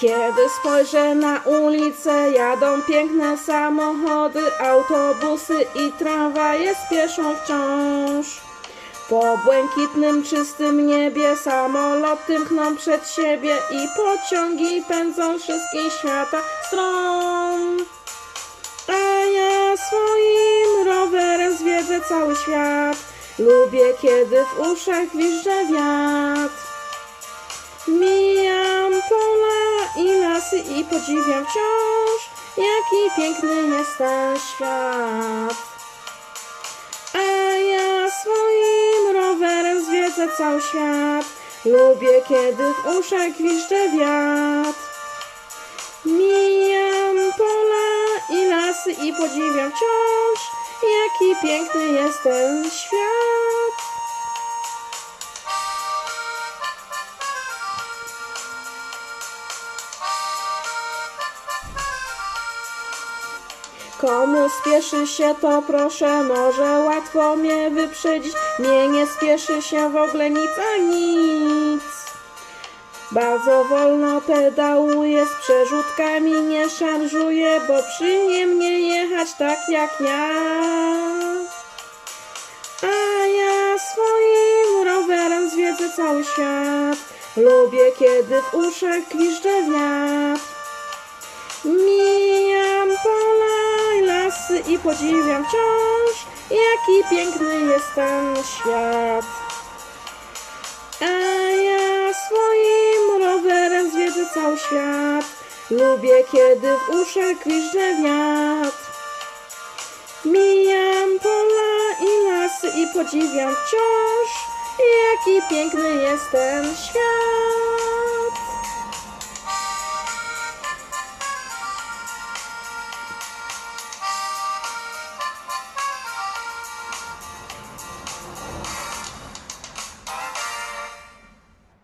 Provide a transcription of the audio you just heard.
Kiedy spojrzę na ulicę, jadą piękne samochody, autobusy i tramwaje spieszą wciąż. Po błękitnym, czystym niebie samoloty mkną przed siebie i pociągi pędzą wszystkich świata stron. A ja swoim rowerem zwiedzę cały świat. Lubię, kiedy w uszach gwizdże wiatr. Mijam pola i lasy i podziwiam wciąż, jaki piękny jest ten świat. A ja swoim rowerem zwiedzę cały świat. Lubię, kiedy w uszach gwizdże wiatr. Mijam pola i lasy i podziwiam wciąż, jaki piękny jest ten świat. Komu spieszy się, to proszę, może łatwo mnie wyprzedzić. Mnie nie spieszy się w ogóle nic a nic. Bardzo wolno pedałuję, z przerzutkami nie szarżuję, bo przyjemnie jechać tak jak ja. A ja swoim rowerem zwiedzę cały świat. Lubię, kiedy w uszach gwizdże wiatr. Mijam pola i lasy i podziwiam wciąż, jaki piękny jest ten świat. A ja swoim rowerem zwiedzę cały świat. Lubię, kiedy w uszach gwizdże wiatr. Mijam pola i lasy i podziwiam wciąż, jaki piękny jest ten świat.